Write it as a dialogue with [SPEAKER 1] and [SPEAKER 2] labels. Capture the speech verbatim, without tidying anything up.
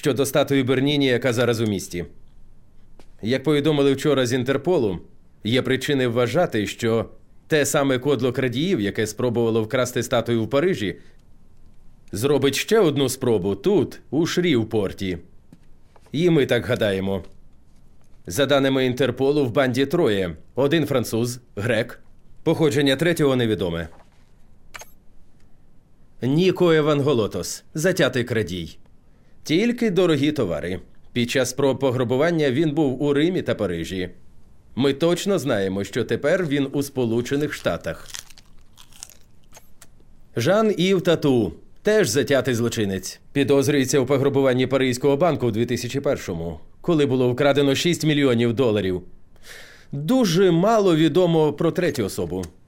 [SPEAKER 1] щодо статуї Берніні, яка зараз у місті. Як повідомили вчора з Інтерполу, є причини вважати, що те саме кодло крадіїв, яке спробувало вкрасти статую в Парижі, зробить ще одну спробу тут, у Шрівпорті. І ми так гадаємо. За даними Інтерполу, в банді троє. Один француз, грек. Походження третього невідоме. Ніко Еванголотос, затятий крадій. Тільки дорогі товари. Під час спроб пограбування він був у Римі та Парижі. Ми точно знаємо, що тепер він у Сполучених Штатах. Жан-Ів Тату, теж затятий злочинець. Підозрюється у пограбуванні Паризького банку у дві тисячі першому, коли було вкрадено шість мільйонів доларів. Дуже мало відомо про третю особу.